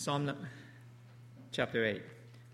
Psalm chapter 8.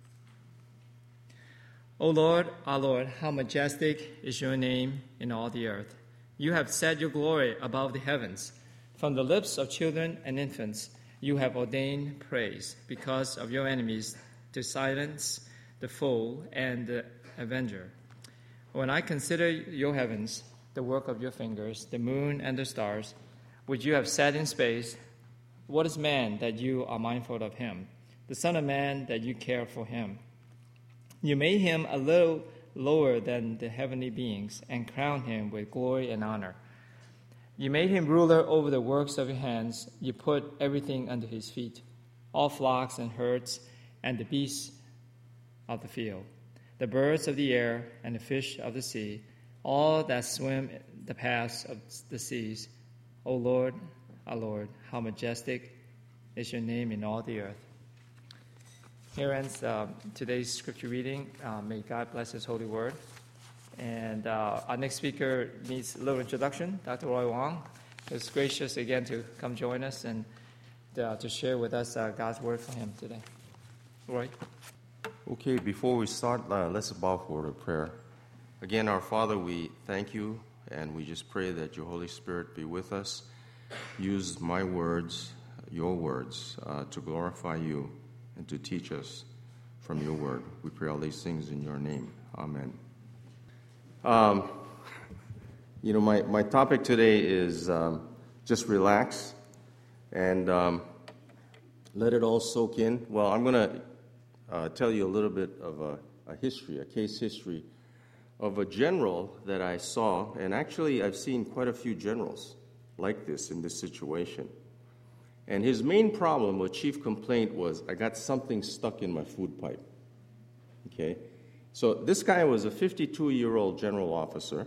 O Lord, our Lord, how majestic is your name in all the earth. You have set your glory above the heavens. From the lips of children and infants, you have ordained praise because of your enemies to silence the foe and the avenger. When I consider your heavens, the work of your fingers, the moon and the stars, which you have set in space, what is man that you are mindful of him, the Son of Man that you care for him? You made him a little lower than the heavenly beings and crowned him with glory and honor. You made him ruler over the works of your hands. You put everything under his feet, all flocks and herds and the beasts of the field, the birds of the air and the fish of the sea, all that swim the paths of the seas. O Lord, our Lord, how majestic is your name in all the earth. Here ends today's scripture reading. May God bless his holy word. And our next speaker needs a little introduction, Dr. Roy Wong. He's gracious again to come join us and to share with us God's word for him today. Roy? Okay, before we start, let's bow for a prayer. Again, our Father, we thank you, and we just pray that your Holy Spirit be with us. Use my words, your words, to glorify you and to teach us from your word. We pray all these things in your name. Amen. My topic today is just relax and let it all soak in. Well, I'm going to tell you a little bit of a case history of a general that I saw, and actually I've seen quite a few generals like this in this situation. And his main problem or chief complaint was, I got something stuck in my food pipe. Okay? So this guy was a 52-year-old general officer,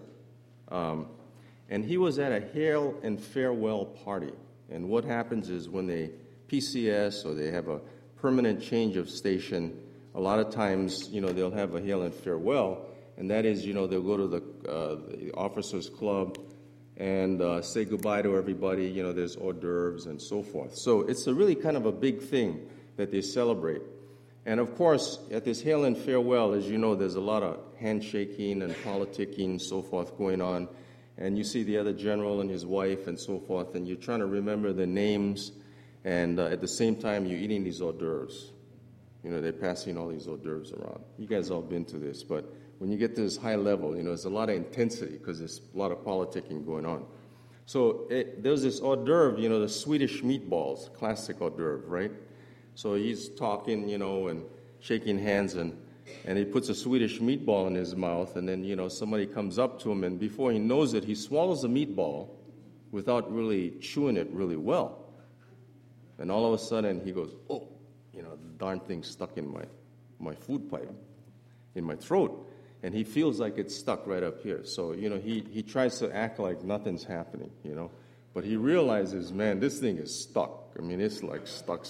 and he was at a hail and farewell party. And what happens is when they PCS or they have a permanent change of station, a lot of times, they'll have a hail and farewell, and that is, they'll go to the officers' club and say goodbye to everybody. There's hors d'oeuvres and so forth. So it's a really kind of a big thing that they celebrate. And of course, at this hail and farewell, as you know, there's a lot of handshaking and politicking and so forth going on. And you see the other general and his wife and so forth, and you're trying to remember the names, and at the same time, you're eating these hors d'oeuvres. They're passing all these hors d'oeuvres around. You guys all been to this, but when you get to this high level, there's a lot of intensity because there's a lot of politicking going on. So there's this hors d'oeuvre, the Swedish meatballs, classic hors d'oeuvre, right? So he's talking, and shaking hands, and he puts a Swedish meatball in his mouth, and then, somebody comes up to him, and before he knows it, he swallows the meatball without really chewing it really well. And all of a sudden, he goes, oh, the darn thing's stuck in my food pipe, in my throat. And he feels like it's stuck right up here. So, he tries to act like nothing's happening, But he realizes, man, this thing is stuck. I mean, it's like stuck.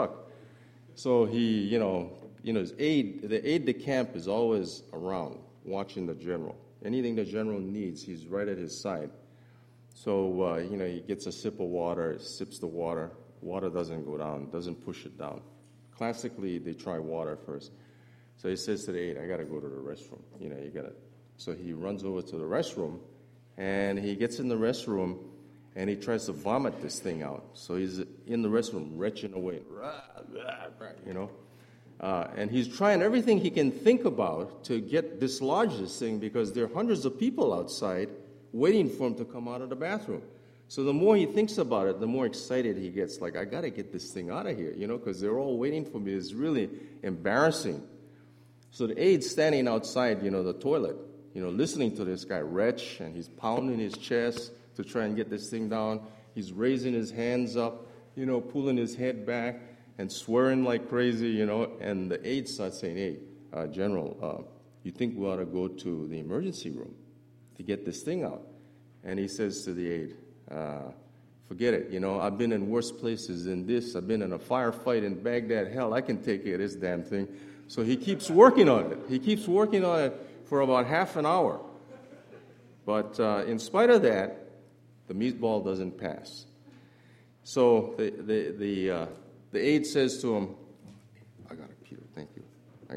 So he, his the aide de camp is always around watching the general. Anything the general needs, he's right at his side. So, he gets a sip of water, sips the water. Water doesn't go down, doesn't push it down. Classically, they try water first. So he says to the aide, I got to go to the restroom. You got to. So he runs over to the restroom, and he gets in the restroom, and he tries to vomit this thing out. So he's in the restroom, retching away, and he's trying everything he can think about to dislodge this thing because there are hundreds of people outside waiting for him to come out of the bathroom. So the more he thinks about it, the more excited he gets. Like, I got to get this thing out of here, because they're all waiting for me. It's really embarrassing. So the aide's standing outside, the toilet, listening to this guy retch, and he's pounding his chest to try and get this thing down. He's raising his hands up, pulling his head back and swearing like crazy, and the aide starts saying, hey, General, you think we ought to go to the emergency room to get this thing out? And he says to the aide, forget it, I've been in worse places than this. I've been in a firefight in Baghdad. Hell, I can take care of this damn thing. So he keeps working on it. He keeps working on it for about half an hour. But in spite of that, the meatball doesn't pass. So the the aide says to him, I got it, Peter, thank you.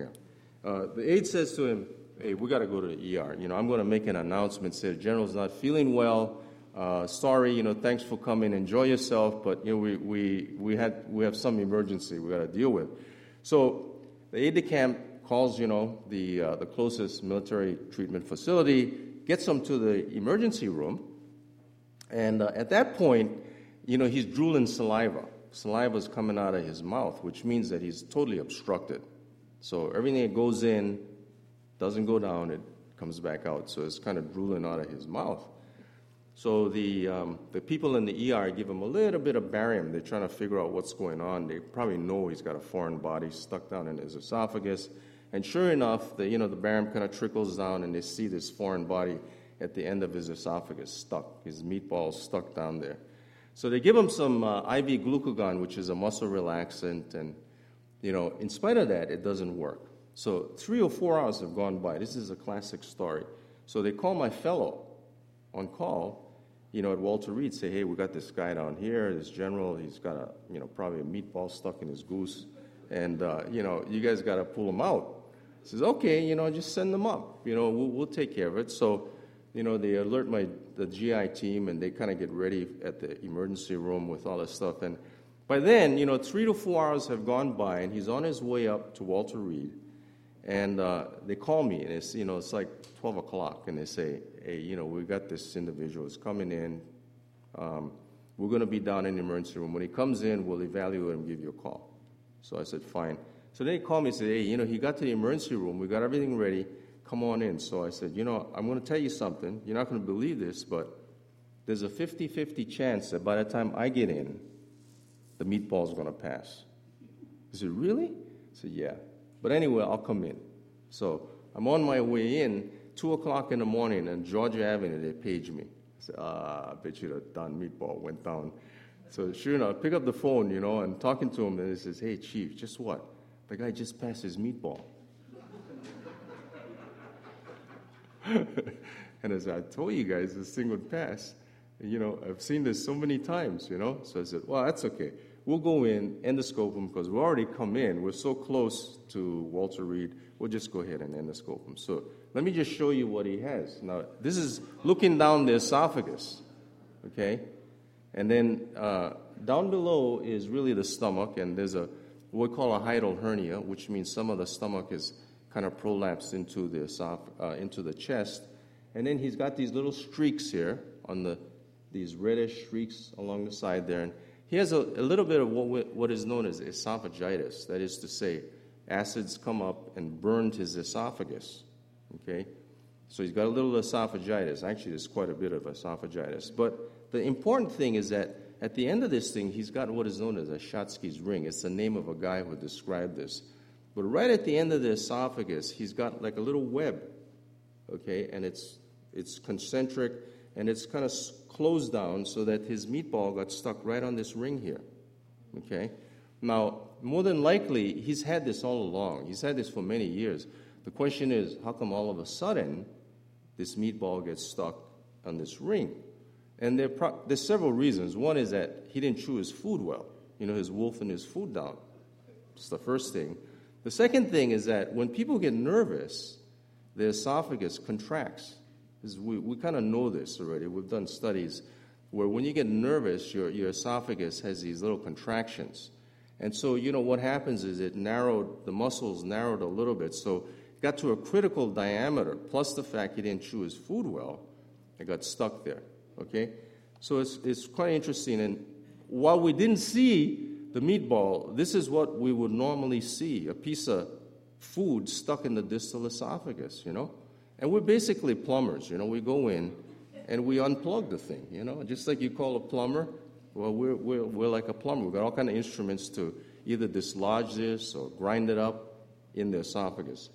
The aide says to him, hey, we got to go to the ER. I'm going to make an announcement, say the general's not feeling well. Sorry, thanks for coming. Enjoy yourself, but we have some emergency we got to deal with. So the aide-de-camp calls the closest military treatment facility, gets him to the emergency room, and at that point, he's drooling saliva. Saliva's coming out of his mouth, which means that he's totally obstructed. So everything that goes in doesn't go down, it comes back out. So it's kind of drooling out of his mouth. So the people in the ER give him a little bit of barium. They're trying to figure out what's going on. They probably know he's got a foreign body stuck down in his esophagus. And sure enough, the barium kind of trickles down, and they see this foreign body at the end of his esophagus stuck, his meatballs stuck down there. So they give him some IV glucagon, which is a muscle relaxant, and in spite of that, it doesn't work. So 3 or 4 hours have gone by. This is a classic story. So they call my fellow on call, at Walter Reed, say, hey, we got this guy down here, this general, he's got probably a meatball stuck in his goose, and, you guys got to pull him out. He says, okay, just send them up. We'll take care of it. So, they alert the GI team, and they kind of get ready at the emergency room with all this stuff. And by then, 3 to 4 hours have gone by, and he's on his way up to Walter Reed. And they call me, and it's like 12 o'clock, and they say, hey, we got this individual. He's coming in. We're going to be down in the emergency room. When he comes in, we'll evaluate and give you a call. So I said, fine. So they called me and said, hey, he got to the emergency room. We got everything ready. Come on in. So I said, I'm going to tell you something. You're not going to believe this, but there's a 50-50 chance that by the time I get in, the meatball's going to pass. I said, really? I said, yeah. But anyway, I'll come in. So I'm on my way in, 2 o'clock in the morning, and Georgia Avenue, they page me. I said, I bet you the Don meatball went down. So sure enough, I pick up the phone, and talking to him, and he says, hey, Chief, just what? The guy just passed his meatball. And as I told you guys, this thing would pass. I've seen this so many times, So I said, well, that's okay. We'll go in, endoscope him, because we already come in. We're so close to Walter Reed. We'll just go ahead and endoscope him. So let me just show you what he has. Now, this is looking down the esophagus, okay? And then down below is really the stomach, and there's what we call a hiatal hernia, which means some of the stomach is kind of prolapsed into the chest. And then he's got these little streaks here on these reddish streaks along the side there. And he has a little bit of what is known as esophagitis. That is to say, acids come up and burned his esophagus. Okay? So he's got a little esophagitis. Actually, there's quite a bit of esophagitis. But the important thing is that at the end of this thing, he's got what is known as a Schatzki's ring. It's the name of a guy who described this. But right at the end of the esophagus, he's got like a little web, okay? And it's concentric, and it's kind of closed down so that his meatball got stuck right on this ring here, okay? Now, more than likely, he's had this all along. He's had this for many years. The question is, how come all of a sudden this meatball gets stuck on this ring? And there's several reasons. One is that he didn't chew his food well. He's wolfing his food down. It's the first thing. The second thing is that when people get nervous, the esophagus contracts. We kind of know this already. We've done studies where when you get nervous, your esophagus has these little contractions. And so, what happens is the muscles narrowed a little bit. So it got to a critical diameter, plus the fact he didn't chew his food well, it got stuck there, okay? So it's quite interesting. And while we didn't see the meatball, this is what we would normally see, a piece of food stuck in the distal esophagus, And we're basically plumbers, We go in and we unplug the thing, Just like you call a plumber, well, we're like a plumber. We've got all kinds of instruments to either dislodge this or grind it up in the esophagus.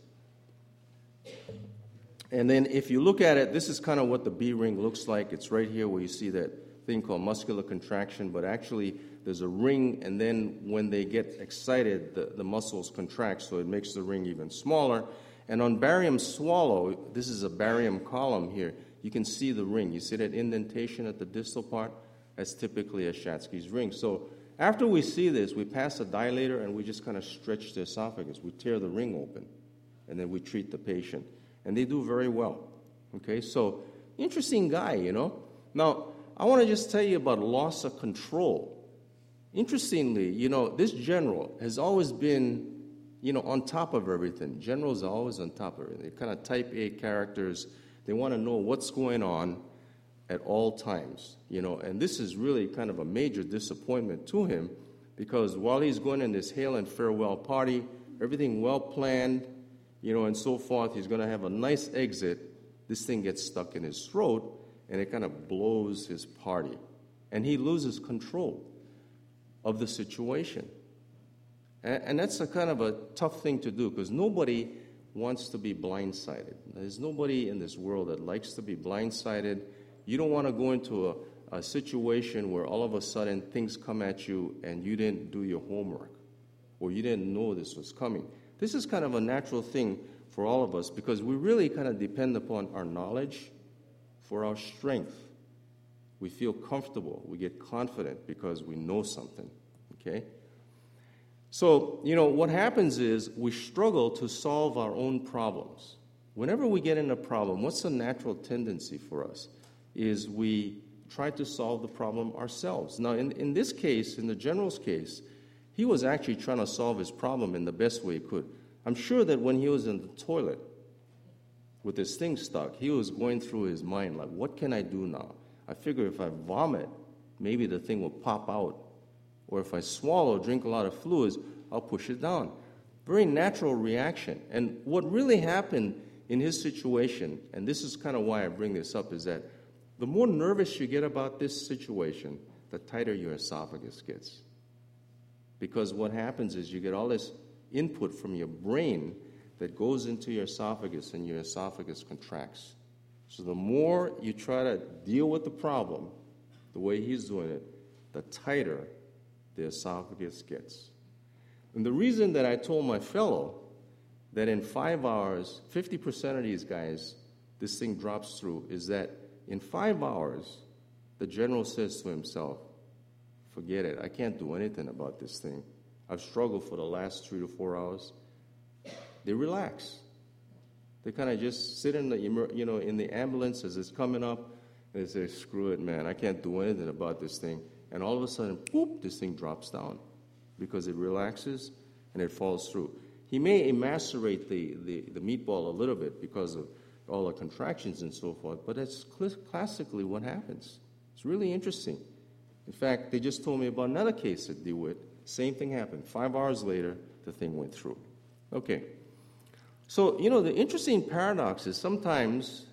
And then if you look at it, this is kind of what the B ring looks like. It's right here where you see that thing called muscular contraction, but actually there's a ring, and then when they get excited, the muscles contract, so it makes the ring even smaller. And on barium swallow, this is a barium column here, you can see the ring. You see that indentation at the distal part? That's typically a Schatzki's ring. So after we see this, we pass a dilator and we just kind of stretch the esophagus. We tear the ring open, and then we treat the patient. And they do very well. Okay, so interesting guy, you know. Now, I want to just tell you about loss of control. Interestingly, you know, this general has always been, you know, on top of everything. Generals are always on top of everything. They're kind of type A characters. They want to know what's going on at all times, you know. And this is really kind of a major disappointment to him, because while he's going in this hail and farewell party, everything well planned, you know, and so forth, he's going to have a nice exit. This thing gets stuck in his throat, and it kind of blows his party. And he loses control of the situation. And that's a kind of a tough thing to do, because nobody wants to be blindsided. There's nobody in this world that likes to be blindsided. You don't want to go into a situation where all of a sudden things come at you and you didn't do your homework, or you didn't know this was coming. This is kind of a natural thing for all of us, because we really kind of depend upon our knowledge for our strength. We feel comfortable. We get confident because we know something, okay? So, you know, what happens is we struggle to solve our own problems. Whenever we get in a problem, what's the natural tendency for us? Is we try to solve the problem ourselves. Now, in this case, in the general's case, he was actually trying to solve his problem in the best way he could. I'm sure that when he was in the toilet with his thing stuck, he was going through his mind, like, what can I do now? I figure if I vomit, maybe the thing will pop out. Or if I swallow, drink a lot of fluids, I'll push it down. Very natural reaction. And what really happened in his situation, and this is kind of why I bring this up, is that the more nervous you get about this situation, the tighter your esophagus gets. Because what happens is you get all this input from your brain that goes into your esophagus, and your esophagus contracts. So the more you try to deal with the problem, the way he's doing it, the tighter the esophagus gets. And the reason that I told my fellow that in 5 hours, 50% of these guys, this thing drops through, is that in 5 hours, the general says to himself, forget it, I can't do anything about this thing. I've struggled for the last 3 to 4 hours. They relax. They kind of just sit in the, you know, in the ambulance as it's coming up, and they say, screw it, man, I can't do anything about this thing. And all of a sudden, whoop, this thing drops down because it relaxes and it falls through. He may emasculate the meatball a little bit because of all the contractions and so forth, but that's classically what happens. It's really interesting. In fact, they just told me about another case at DeWitt. Same thing happened. 5 hours later, the thing went through. Okay. So, you know, the interesting paradox is sometimes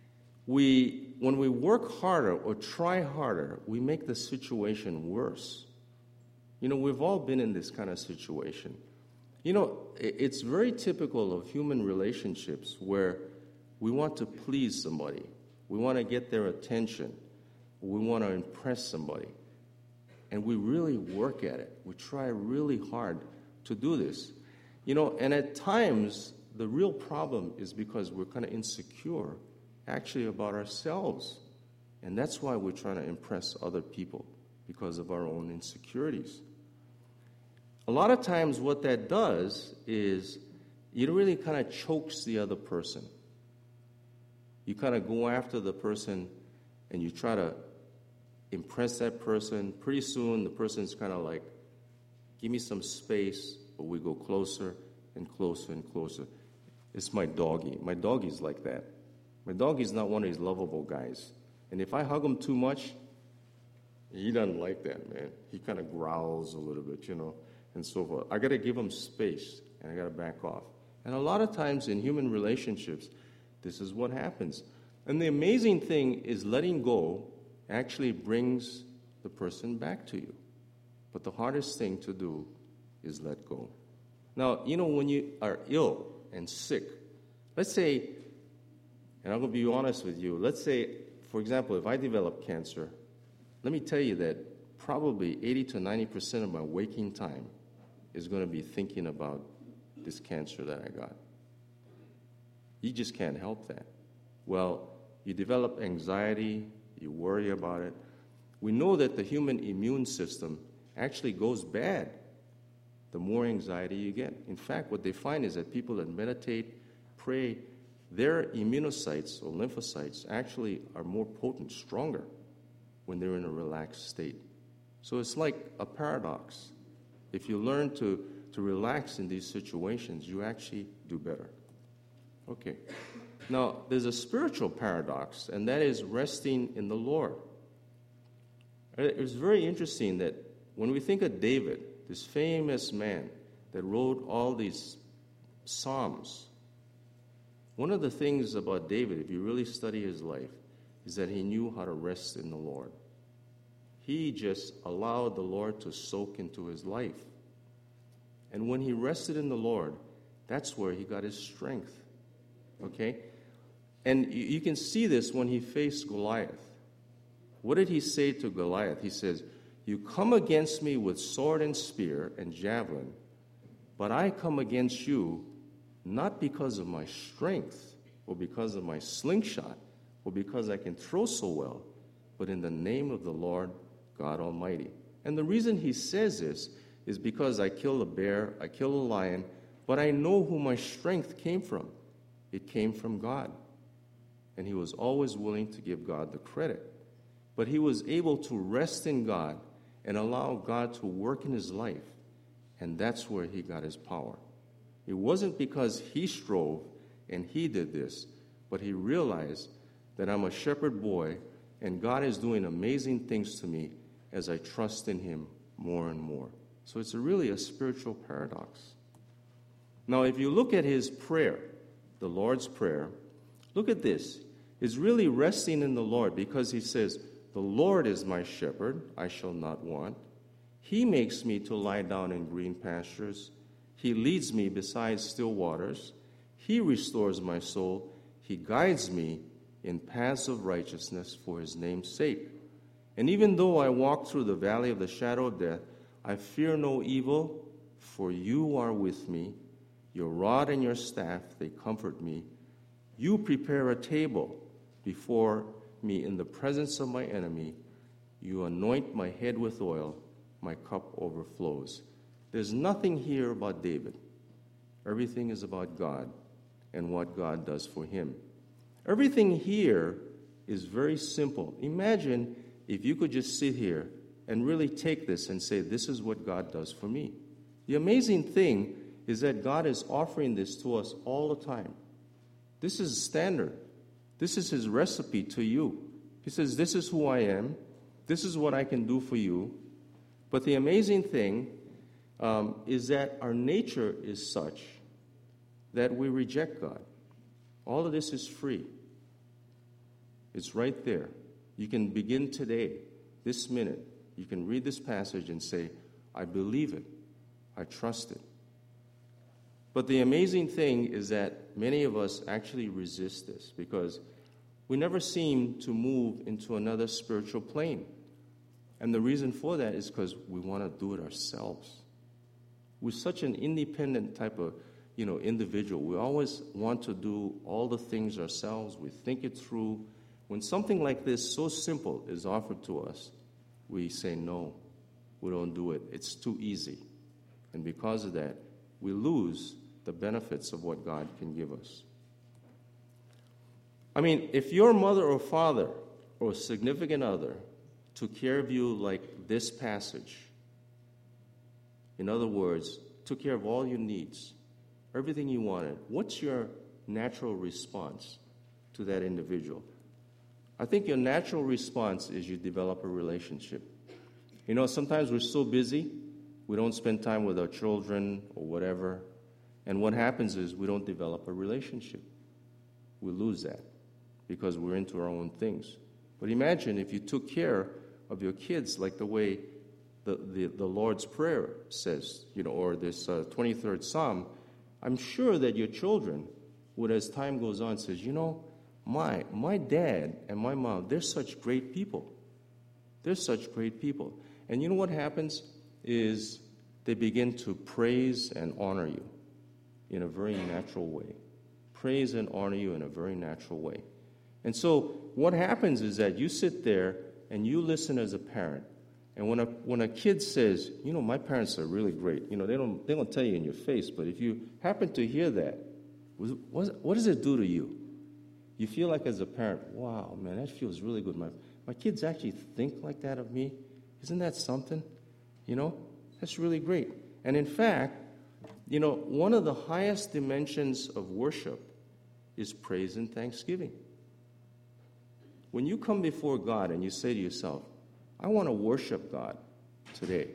when we work harder or try harder, we make the situation worse. You know, we've all been in this kind of situation. You know, it's very typical of human relationships where we want to please somebody. We want to get their attention. We want to impress somebody. And we really work at it. We try really hard to do this. You know, and at times, the real problem is because we're kind of insecure, actually, about ourselves. And that's why we're trying to impress other people, because of our own insecurities. A lot of times what that does is it really kind of chokes the other person. You kind of go after the person and you try to impress that person. Pretty soon the person's kind of like, give me some space, but we go closer and closer and closer. It's my doggy. My doggy's like that. My doggy's not one of these lovable guys. And if I hug him too much, he doesn't like that, man. He kind of growls a little bit, you know, and so forth. I got to give him space, and I got to back off. And a lot of times in human relationships, this is what happens. And the amazing thing is letting go actually brings the person back to you. But the hardest thing to do is let go. Now, you know, when you are ill and sick, let's say, and I'm going to be honest with you, let's say, for example, if I develop cancer, let me tell you that probably 80 to 90% of my waking time is going to be thinking about this cancer that I got. You just can't help that. Well, you develop anxiety, you worry about it. We know that the human immune system actually goes bad, the more anxiety you get. In fact, what they find is that people that meditate, pray, their immunocytes or lymphocytes actually are more potent, stronger, when they're in a relaxed state. So it's like a paradox. If you learn to relax in these situations, you actually do better. Okay. Now, there's a spiritual paradox, and that is resting in the Lord. It's very interesting that when we think of David, this famous man that wrote all these Psalms, one of the things about David, if you really study his life, is that he knew how to rest in the Lord. He just allowed the Lord to soak into his life. And when he rested in the Lord, that's where he got his strength. Okay? And you can see this when he faced Goliath. What did he say to Goliath? He says, "You come against me with sword and spear and javelin, but I come against you not because of my strength or because of my slingshot or because I can throw so well, but in the name of the Lord God Almighty." And the reason he says this is because I killed a bear, I killed a lion, but I know who my strength came from. It came from God. And he was always willing to give God the credit. But he was able to rest in God and allow God to work in his life. And that's where he got his power. It wasn't because he strove and he did this, but he realized that I'm a shepherd boy and God is doing amazing things to me as I trust in him more and more. So it's really a spiritual paradox. Now, if you look at his prayer, the Lord's Prayer, look at this. It's really resting in the Lord because he says, "The Lord is my shepherd, I shall not want. He makes me to lie down in green pastures. He leads me beside still waters. He restores my soul. He guides me in paths of righteousness for his name's sake. And even though I walk through the valley of the shadow of death, I fear no evil, for you are with me. Your rod and your staff, they comfort me. You prepare a table before me in the presence of my enemy. You anoint my head with oil. My cup overflows." There's nothing here about David. Everything is about God and what God does for him. Everything here is very simple. Imagine if you could just sit here and really take this and say, "This is what God does for me." The amazing thing is that God is offering this to us all the time. This is standard. This is his recipe to you. He says, "This is who I am. This is what I can do for you." But the amazing thing is that our nature is such that we reject God. All of this is free. It's right there. You can begin today, this minute. You can read this passage and say, "I believe it. I trust it." But the amazing thing is that many of us actually resist this because we never seem to move into another spiritual plane. And the reason for that is because we want to do it ourselves. We're such an independent type of, individual. We always want to do all the things ourselves. We think it through. When something like this, so simple, is offered to us, we say, "No, we don't do it. It's too easy." And because of that, we lose the benefits of what God can give us. I mean, if your mother or father or significant other took care of you like this passage, in other words, took care of all your needs, everything you wanted, what's your natural response to that individual? I think your natural response is you develop a relationship. Sometimes we're so busy, we don't spend time with our children or whatever, and what happens is we don't develop a relationship. We lose that because we're into our own things. But imagine if you took care of your kids like the way the Lord's Prayer says, or this 23rd Psalm. I'm sure that your children would, as time goes on, says, my dad and my mom, they're such great people. They're such great people. And you know what happens is they begin to praise and honor you in a very natural way. Praise and honor you in a very natural way. And so what happens is that you sit there and you listen as a parent, And when a kid says, my parents are really great, they don't tell you in your face, but if you happen to hear that, what does it do to you? You feel like as a parent, wow, man, that feels really good. My kids actually think like that of me. Isn't that something? That's really great. And in fact, one of the highest dimensions of worship is praise and thanksgiving. When you come before God and you say to yourself, I want to worship God today,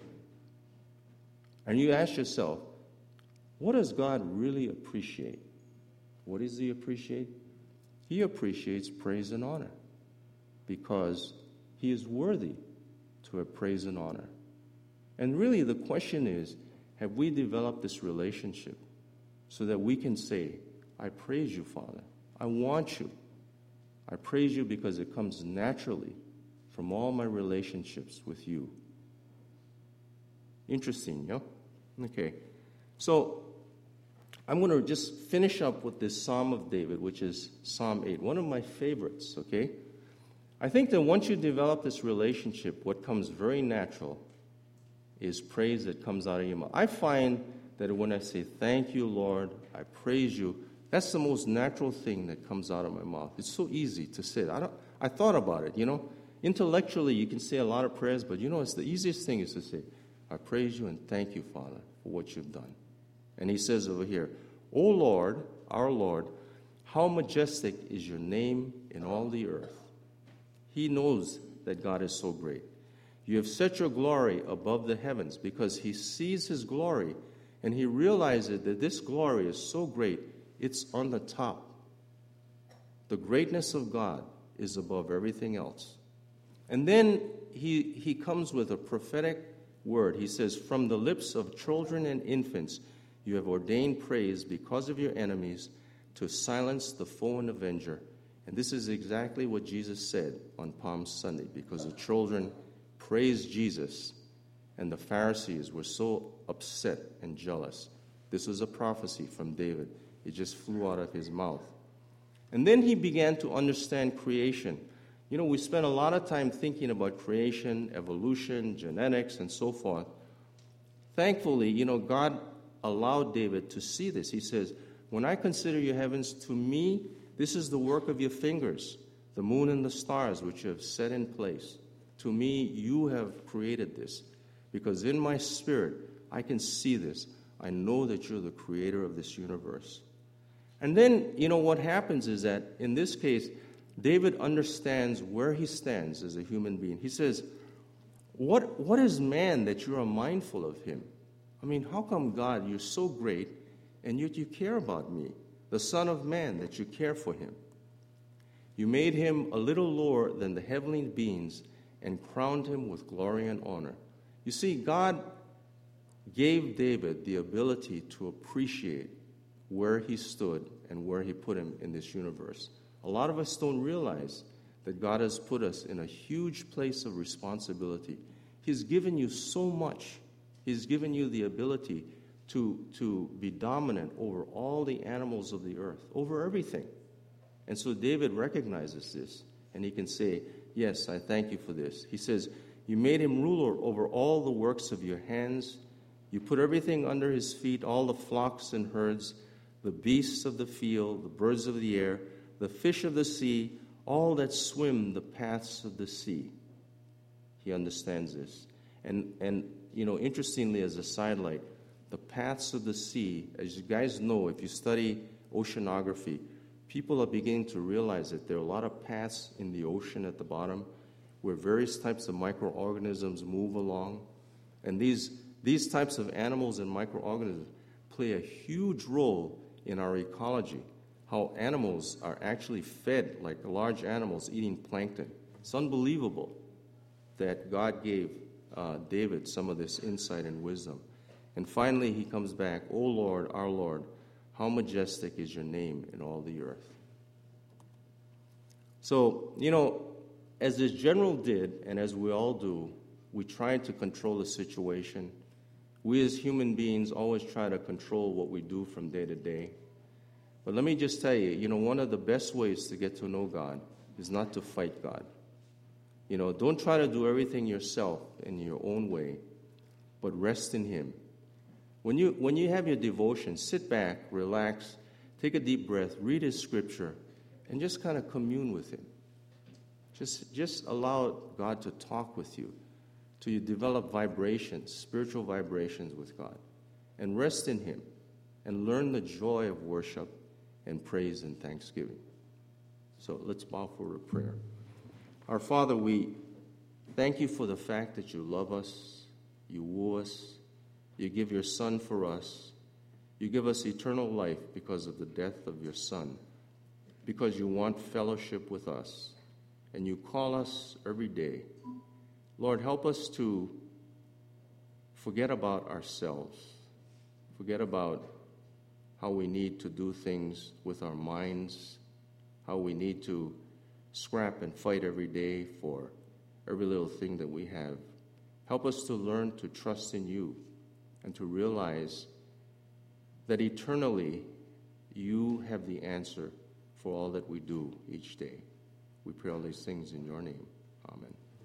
and you ask yourself, what does God really appreciate? What does He appreciate? He appreciates praise and honor because He is worthy to have praise and honor. And really the question is, have we developed this relationship so that we can say, I praise you, Father. I want you. I praise you because it comes naturally from all my relationships with you. Interesting, yeah? Okay. So I'm going to just finish up with this Psalm of David, which is Psalm 8, one of my favorites, okay? I think that once you develop this relationship, what comes very natural is praise that comes out of your mouth. I find that when I say, thank you, Lord, I praise you, that's the most natural thing that comes out of my mouth. It's so easy to say it. I thought about it, Intellectually, you can say a lot of prayers, but it's the easiest thing is to say, I praise you and thank you, Father, for what you've done. And he says over here, O Lord, our Lord, how majestic is your name in all the earth. He knows that God is so great. You have set your glory above the heavens because he sees his glory and he realizes that this glory is so great, it's on the top. The greatness of God is above everything else. And then he comes with a prophetic word. He says, from the lips of children and infants, you have ordained praise because of your enemies to silence the foe and avenger. And this is exactly what Jesus said on Palm Sunday, because the children praised Jesus and the Pharisees were so upset and jealous. This was a prophecy from David. It just flew out of his mouth. And then he began to understand creation. We spend a lot of time thinking about creation, evolution, genetics, and so forth. Thankfully, God allowed David to see this. He says, when I consider your heavens, to me, this is the work of your fingers, the moon and the stars which you have set in place. To me, you have created this, because in my spirit, I can see this. I know that you're the creator of this universe. And then, what happens is that, in this case, David understands where he stands as a human being. He says, what is man that you are mindful of him? I mean, how come, God, you're so great, and yet you care about me, the Son of Man, that you care for him? You made him a little lower than the heavenly beings and crowned him with glory and honor. You see, God gave David the ability to appreciate where he stood and where he put him in this universe. A lot of us don't realize that God has put us in a huge place of responsibility. He's given you so much. He's given you the ability to be dominant over all the animals of the earth, over everything. And so David recognizes this, and he can say, yes, I thank you for this. He says, you made him ruler over all the works of your hands. You put everything under his feet, all the flocks and herds, the beasts of the field, the birds of the air, the fish of the sea, all that swim the paths of the sea. He understands this. And interestingly, as a sidelight, the paths of the sea, as you guys know, if you study oceanography, people are beginning to realize that there are a lot of paths in the ocean at the bottom where various types of microorganisms move along. And these types of animals and microorganisms play a huge role in our ecology, how animals are actually fed like large animals eating plankton. It's unbelievable that God gave David some of this insight and wisdom. And finally, he comes back, O Lord, our Lord, how majestic is your name in all the earth. So, as this general did, and as we all do, we try to control the situation. We as human beings always try to control what we do from day to day. But let me just tell you, one of the best ways to get to know God is not to fight God. Don't try to do everything yourself in your own way, but rest in Him. When you have your devotion, sit back, relax, take a deep breath, read His scripture, and just kind of commune with Him. Just allow God to talk with you, till you develop vibrations, spiritual vibrations with God. And rest in Him, and learn the joy of worship and praise and thanksgiving. So let's bow for a prayer. Our Father, we thank you for the fact that you love us, you woo us, you give your Son for us, you give us eternal life because of the death of your Son, because you want fellowship with us, and you call us every day. Lord, help us to forget about ourselves, forget about how we need to do things with our minds, how we need to scrap and fight every day for every little thing that we have. Help us to learn to trust in you and to realize that eternally you have the answer for all that we do each day. We pray all these things in your name. Amen.